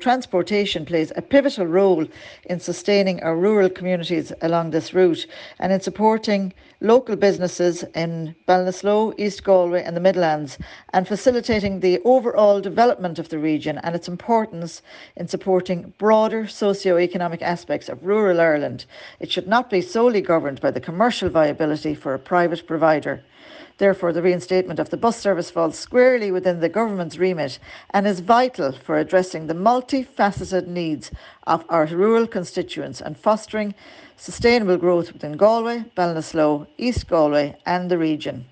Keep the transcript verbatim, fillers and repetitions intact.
transportation plays a pivotal role in sustaining our rural communities along this route and in supporting local businesses in Ballinasloe, East Galway and the Midlands, and facilitating the overall development of the region and its importance in supporting broader socio-economic aspects of rural Ireland. It should not be solely governed by the commercial viability for a private provider. Therefore, the reinstatement of the bus service falls squarely within the government's remit and is vital for addressing the multifaceted needs of our rural constituents and fostering sustainable growth within Galway, Ballinasloe, East Galway and the region.